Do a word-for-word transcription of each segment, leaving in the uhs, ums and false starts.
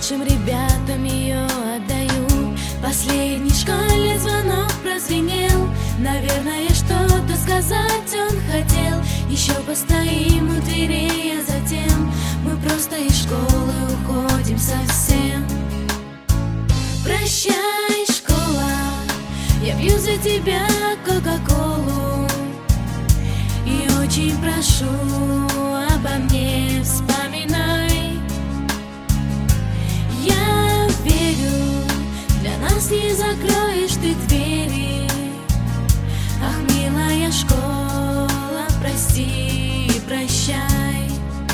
Лучшим ребятам ее отдаю. Последний школьный звонок прозвенел. Наверное, что-то сказать он хотел. Еще постоим у дверей, а затем мы просто из школы уходим совсем. Прощай, школа, я пью за тебя кока-колу. И очень прошу, обо мне вспоминай. Я верю, для нас не закроешь ты двери. Ах, милая школа, прости и прощай.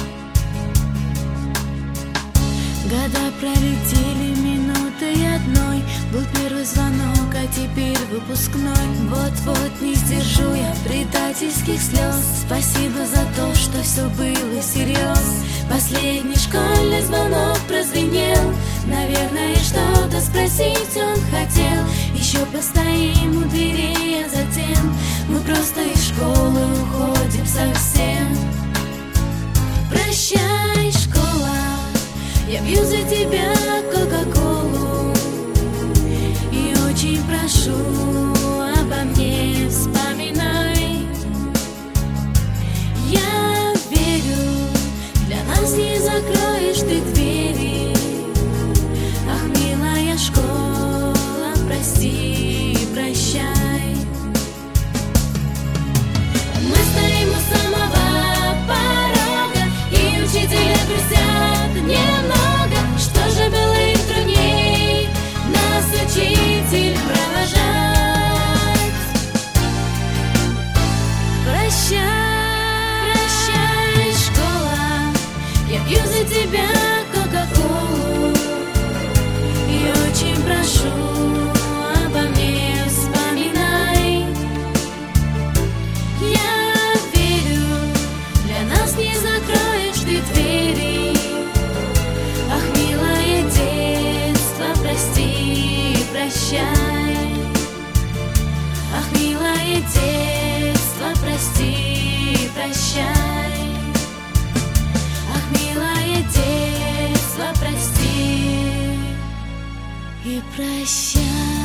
Года пролетели минутой одной. Был первый звонок, а теперь выпускной. Вот-вот не сдержу я предательских слез. Спасибо за то, что все было всерьез. Последний школьный звонок прозвенел. Наверное, что-то спросить он хотел. Еще постоим у дверей, а затем мы просто из школы уходим совсем. Прощай, школа, я пью за тебя кока-колу. И очень прошу, обо мне вспоминай. Я верю, для нас не закроешь ты двери. Ах, милая школа, прости и прощай. Мы стоим у самого порога, и учителя грустят немного. Что же было им трудней нас, учитель, провожать? Прощай, прощай, школа, я пью за тебя кока-колу. И очень прошу, обо мне вспоминай. Я верю, для нас не закроешь ты двери. Ах, милое детство, прости и прощай. Ах, милое детство, прости и прощай. Ах, милое детство, прости и прощай.